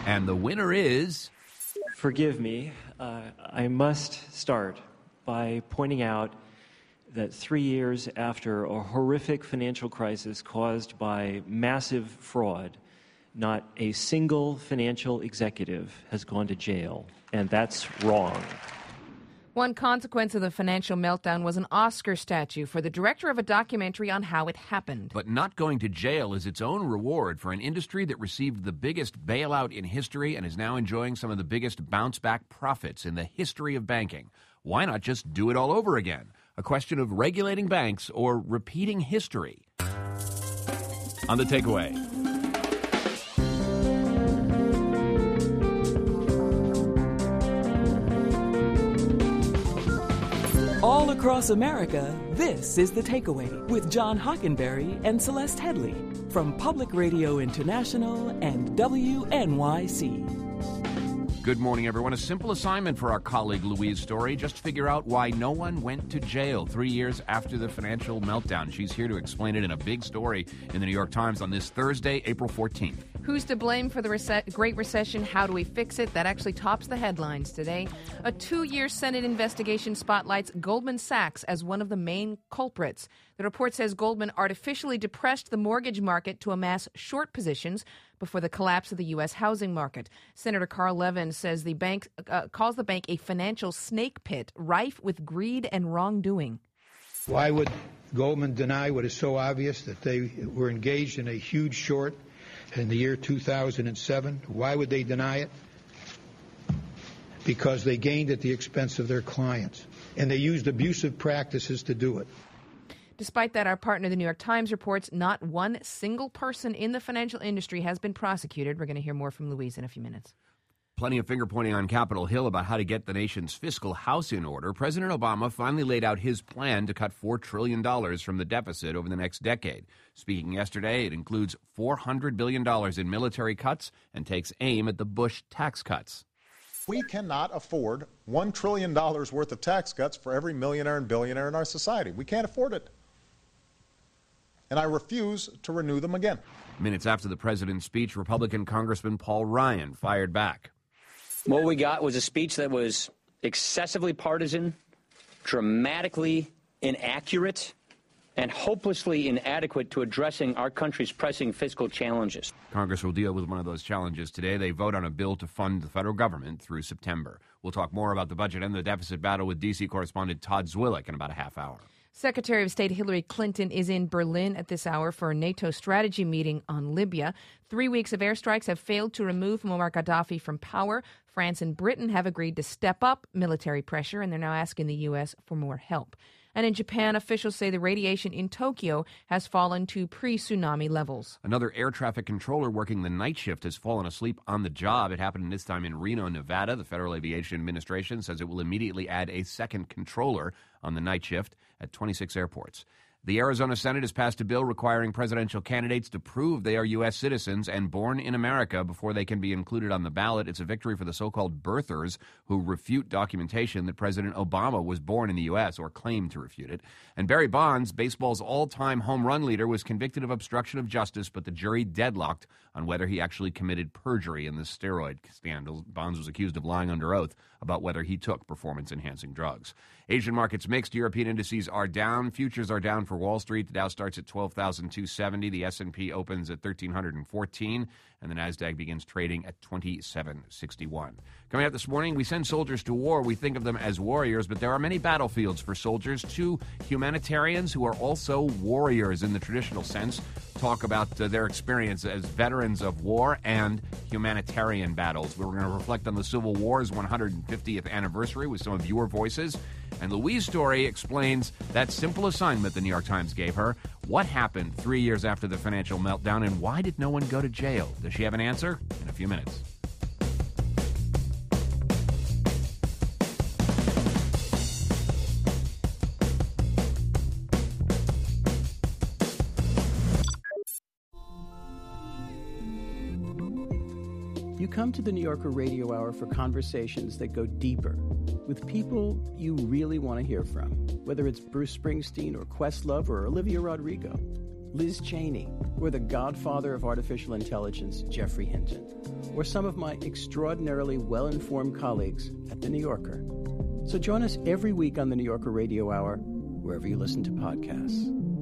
And the winner is... Forgive me, I must start by pointing out that 3 years after a horrific financial crisis caused by massive fraud, not a single financial executive has gone to jail, and that's wrong. One consequence of the financial meltdown was an Oscar statue for the director of a documentary on how it happened. But not going to jail is its own reward for an industry that received the biggest bailout in history and is now enjoying some of the biggest bounce-back profits in the history of banking. Why not just do it all over again? A question of regulating banks or repeating history. On The Takeaway. All across America, this is The Takeaway with John Hockenberry and Celeste Headley from Public Radio International and WNYC. Good morning, everyone. A simple assignment for our colleague Louise Story. Just figure out why no one went to jail 3 years after the financial meltdown. She's here to explain it in a big story in the New York Times on this Thursday, April 14th. Who's to blame for the Great Recession? How do we fix it? That actually tops the headlines today. A 2-year Senate investigation spotlights Goldman Sachs as one of the main culprits. The report says Goldman artificially depressed the mortgage market to amass short positions before the collapse of the U.S. housing market. Senator Carl Levin says the bank calls the bank a financial snake pit rife with greed and wrongdoing. Why would Goldman deny what is so obvious, that they were engaged in a huge short in the year 2007? Why would they deny it? Because they gained at the expense of their clients, and they used abusive practices to do it. Despite that, our partner, the New York Times, reports not one single person in the financial industry has been prosecuted. We're going to hear more from Louise in a few minutes. Plenty of finger-pointing on Capitol Hill about how to get the nation's fiscal house in order. President Obama finally laid out his plan to cut $4 trillion from the deficit over the next decade. Speaking yesterday, it includes $400 billion in military cuts and takes aim at the Bush tax cuts. We cannot afford $1 trillion worth of tax cuts for every millionaire and billionaire in our society. We can't afford it. And I refuse to renew them again. Minutes after the president's speech, Republican Congressman Paul Ryan fired back. What we got was a speech that was excessively partisan, dramatically inaccurate, and hopelessly inadequate to addressing our country's pressing fiscal challenges. Congress will deal with one of those challenges today. They vote on a bill to fund the federal government through September. We'll talk more about the budget and the deficit battle with D.C. correspondent Todd Zwillich in about a half hour. Secretary of State Hillary Clinton is in Berlin at this hour for a NATO strategy meeting on Libya. 3 weeks of airstrikes have failed to remove Muammar Gaddafi from power. France and Britain have agreed to step up military pressure, and they're now asking the U.S. for more help. And in Japan, officials say the radiation in Tokyo has fallen to pre-tsunami levels. Another air traffic controller working the night shift has fallen asleep on the job. It happened this time in Reno, Nevada. The Federal Aviation Administration says it will immediately add a second controller on the night shift at 26 airports. The Arizona Senate has passed a bill requiring presidential candidates to prove they are U.S. citizens and born in America before they can be included on the ballot. It's a victory for the so-called birthers who refute documentation that President Obama was born in the U.S. or claim to refute it. And Barry Bonds, baseball's all-time home run leader, was convicted of obstruction of justice, but the jury deadlocked on whether he actually committed perjury in the steroid scandal. Bonds was accused of lying under oath about whether he took performance-enhancing drugs. Asian markets mixed. European indices are down. Futures are down for Wall Street. The Dow starts at 12,270. The S&P opens at 1,314. And the NASDAQ begins trading at 2761. Coming up this morning, we send soldiers to war. We think of them as warriors, but there are many battlefields for soldiers. 2 humanitarians who are also warriors in the traditional sense talk about their experience as veterans of war and humanitarian battles. We're going to reflect on the Civil War's 150th anniversary with some of your voices. And Louise Story explains that simple assignment the New York Times gave her. What happened 3 years after the financial meltdown, and why did no one go to jail? Does she have an answer? In a few minutes. You come to the New Yorker Radio Hour for conversations that go deeper with people you really want to hear from, whether it's Bruce Springsteen or Questlove or Olivia Rodrigo, Liz Cheney, or the godfather of artificial intelligence, Geoffrey Hinton, or some of my extraordinarily well-informed colleagues at The New Yorker. So join us every week on The New Yorker Radio Hour, wherever you listen to podcasts.